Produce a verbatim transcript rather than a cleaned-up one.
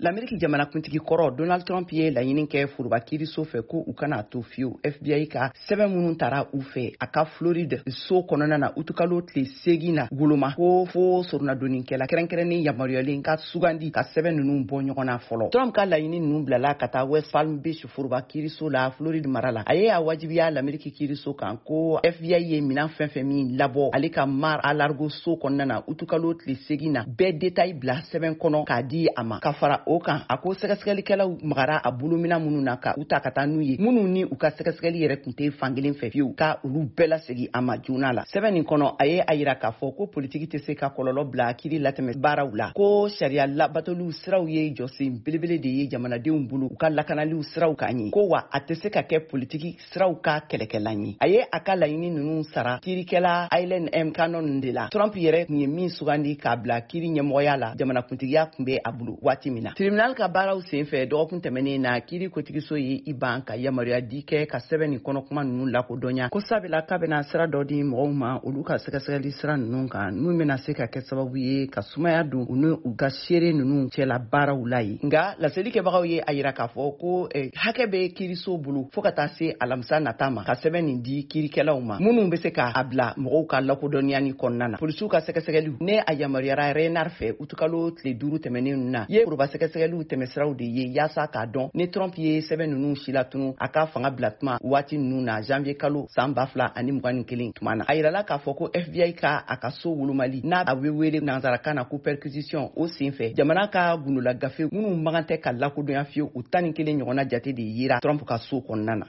L'Amérique jamanakuntigi kɔrɔ Donald Trump ye laɲini kɛ furuba kiiriso fɛ ko u kana to fiyewu. F B I ka sɛbɛn minnu tara u fɛ a ka Floride so kɔnɔna na utukalo tile segin na woloma ko fo sorunadonnikɛla kɛrɛnkɛrɛnnen yamaruyalen ka sugandi ka sɛbɛn ninnu bɔ ɲɔgɔn na fɔlɔ. Trump ka laɲini ninnu bilala ka taa West Palm Beach furuba kiiriso la Floride mara la. A ye a wajibiya l'Amérique kiiriso kan ko F B I ye minɛn fɛn fɛn min labɔ ale ka Mar-a-Lago so kɔnɔna na utukalo tile segin na bɛɛ détail bila sɛbɛn kɔnɔ k'a di a ma. Ka fara o kan a ko sɛgɛsɛgɛlikɛlaw magara a bolomina minnu na ka u ta ka taa n'u ye minnu ni u ka sɛgɛsɛgɛli yɛrɛ tun tɛ fankelen fɛ fiyewu ka olu bɛɛ lasegi a ma joona la. Sɛbɛn nin kɔnɔ a ye a yira k'a fɔ ko politiki tɛ se ka kɔlɔlɔ bila kiiri latɛmɛ baaraw la ko sariya labatoliw siraw ye jɔsen belebele de ye jamanadenw bolo u ka lakanaliw siraw kan ye ko wa a tɛ se ka kɛ politiki siraw ka kɛlɛkɛlan ye. A ye a ka laɲini ninnu sara kiirikɛla Aileen M. Cannon de la. Trump yɛrɛ tun ye min sugandi k'a bila kiiri ɲɛmɔgɔya la jamanakuntigiya tun bɛ a bolo waati min na. Tribunal ka baaraw senfɛ dɔgɔkun tɛmɛnen na kiiri kotigiso ye i ban ka yamaruya di kɛ ka sɛbɛn ni kɔnɔkuma ninnu lakodɔnya ko sabula k'a bɛna sira dɔ di mɔgɔw ma olu ka sɛgɛsɛgɛli sira ninnu kan n'u bɛna se ka kɛ sababu ye ka sumaya don u ni u ka seere ninnu cɛla baaraw la ye. Nka laselikɛbagaw ye a yira k'a fɔ ko eh, hakɛ bɛ kiiriso bolo fo ka taa se alamisa nata ma ka sɛbɛn nin di kiirikɛlaw ma minnu bɛ se ka a bila mɔgɔw ka lakodɔnya ni kɔnɔna na. Polisiw ka sɛgɛsɛgɛliw ne a yamaruyara Renard fɛ utukalo tile duuru tɛmɛnen na ye foroba sɛgɛsɛgɛliw tɛmɛsiraw de ye yaasa k'a dɔn ni Trump ye sɛbɛn ninnu si latunu a ka fanga bila tuma waati ninnu na janvier kalo san ba fila ani mugan ni kelen tuma na. A yirala k'a fɔ ko F B I ka a ka so wolomali n'a a bɛ wele nanzarakan na ko perquisition o senfɛ jamana ka gundola gafe minnu magan tɛ ka lakodɔnya fiyewu u tan ni kelen ɲɔgɔnna jate de yera Trump ka so kɔnɔna na.